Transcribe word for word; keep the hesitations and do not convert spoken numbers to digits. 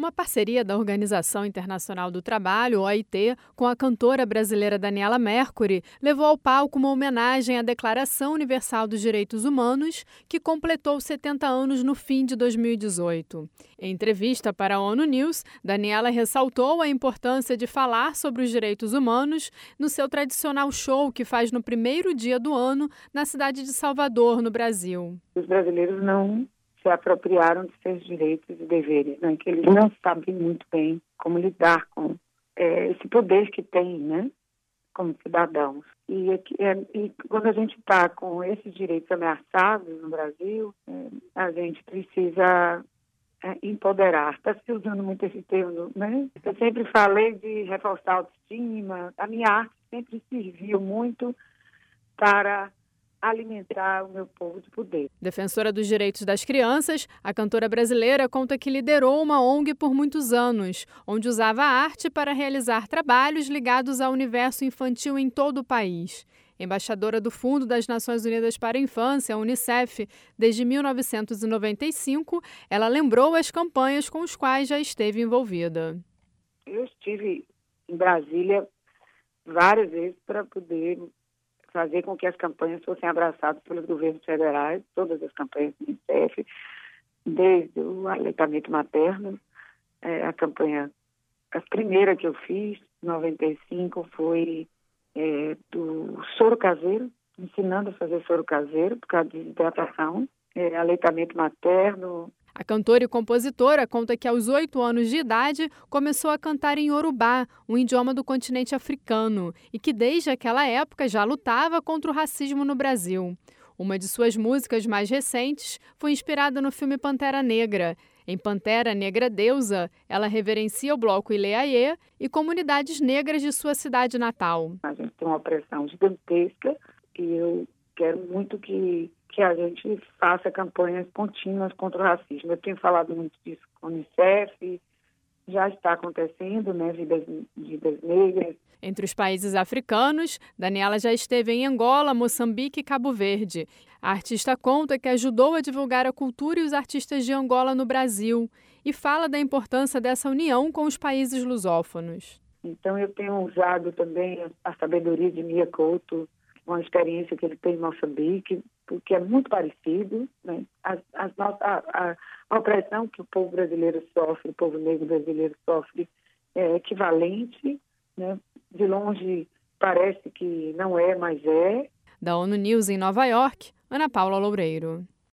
Uma parceria da Organização Internacional do Trabalho, O I T, com a cantora brasileira Daniela Mercury, levou ao palco uma homenagem à Declaração Universal dos Direitos Humanos, que completou setenta anos no fim de dois mil e dezoito. Em entrevista para a ONU News, Daniela ressaltou a importância de falar sobre os direitos humanos no seu tradicional show que faz no primeiro dia do ano na cidade de Salvador, no Brasil. Os brasileiros não se apropriaram de seus direitos e deveres, né? Que eles não sabem muito bem como lidar com é, esse poder que têm, né? Como cidadãos. E, é, e quando a gente está com esses direitos ameaçados no Brasil, é, a gente precisa é, empoderar. Está se usando muito esse termo, né? Eu sempre falei de reforçar a autoestima. A minha arte sempre serviu muito para alimentar o meu povo de poder. Defensora dos direitos das crianças, a cantora brasileira conta que liderou uma O N G por muitos anos, onde usava a arte para realizar trabalhos ligados ao universo infantil em todo o país. Embaixadora do Fundo das Nações Unidas para a Infância, a Unicef, desde mil novecentos e noventa e cinco, ela lembrou as campanhas com as quais já esteve envolvida. Eu estive em Brasília várias vezes para poder fazer com que as campanhas fossem abraçadas pelos governos federais, todas as campanhas do Unicef, desde o aleitamento materno, é, a campanha, a primeira que eu fiz, em noventa e cinco, foi é, do soro caseiro, ensinando a fazer soro caseiro por causa de desidratação, é, aleitamento materno. A cantora e compositora conta que aos oito anos de idade começou a cantar em Iorubá, um idioma do continente africano, e que desde aquela época já lutava contra o racismo no Brasil. Uma de suas músicas mais recentes foi inspirada no filme Pantera Negra. Em Pantera Negra Deusa, ela reverencia o bloco Ileaie e comunidades negras de sua cidade natal. A gente tem uma opressão gigantesca e eu quero muito que que a gente faça campanhas contínuas contra o racismo. Eu tenho falado muito disso com a Unicef, já está acontecendo, né, vidas, vidas negras. Entre os países africanos, Daniela já esteve em Angola, Moçambique e Cabo Verde. A artista conta que ajudou a divulgar a cultura e os artistas de Angola no Brasil e fala da importância dessa união com os países lusófonos. Então eu tenho usado também a sabedoria de Mia Couto, uma experiência que ele tem em Moçambique, porque é muito parecido, né? As, as nossas, a, a, a opressão que o povo brasileiro sofre, o povo negro brasileiro sofre, é equivalente, né? De longe parece que não é, mas é. Da ONU News em Nova York, Ana Paula Loureiro.